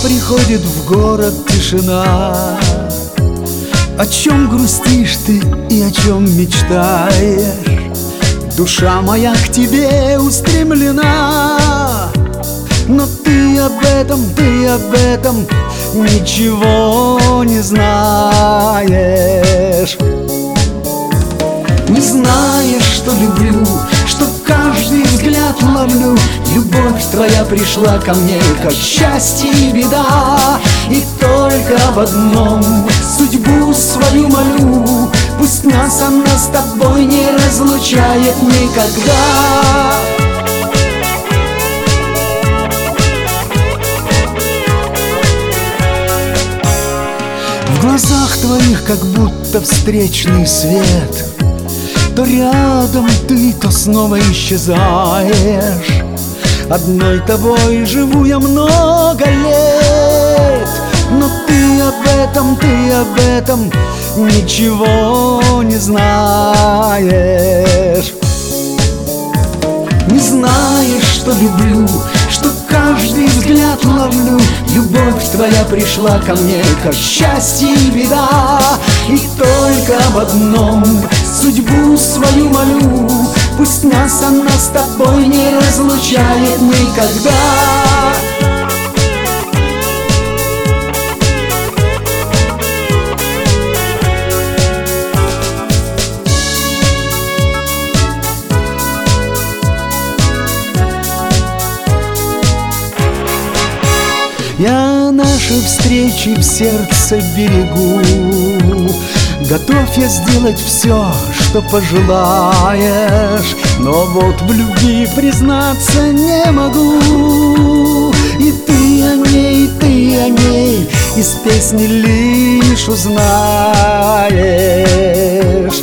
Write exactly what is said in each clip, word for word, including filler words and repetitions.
приходит в город тишина. О чем грустишь ты и о чем мечтаешь? Душа моя к тебе устремлена, но ты об этом, ты об этом ничего не знаешь. Не знаешь, что люблю, что каждый взгляд ловлю. Любовь твоя пришла ко мне, как счастье и беда. И только об одном судьбу свою молю: пусть нас она с тобой не разлучает никогда. В глазах твоих как будто встречный свет. То рядом ты, то снова исчезаешь. Одной тобой живу я много лет, но ты об этом, ты об этом ничего не знаешь. Не знаешь, что люблю, что каждый взгляд ловлю. Любовь твоя пришла ко мне, как счастье и беда. И только об одном судьбу свою молю: пусть нас она с тобой не разлучает никогда. Я наши встречи в сердце берегу. Готов я сделать все, что пожелаешь, но вот в любви признаться не могу. И ты о ней, ты о ней из песни лишь узнаешь.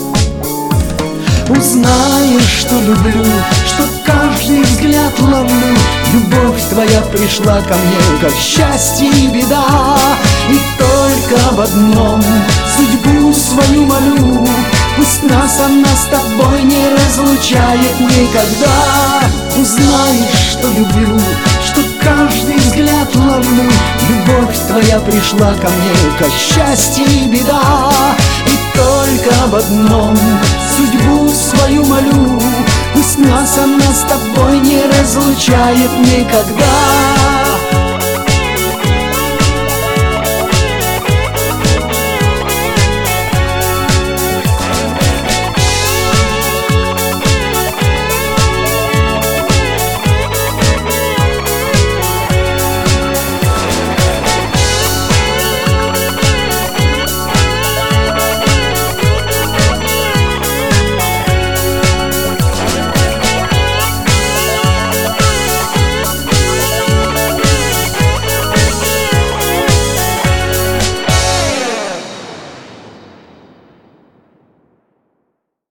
Узнаешь, что люблю, что каждый взгляд ловлю. Любовь твоя пришла ко мне, как счастье и беда. И только об одном судьбу свою молю: пусть нас она с тобой не разлучает никогда. Узнаешь, что люблю, что каждый взгляд ловлю. Любовь твоя пришла ко мне, как счастье и беда. И только об одном судьбу свою молю: пусть нас она с тобой не разлучает никогда.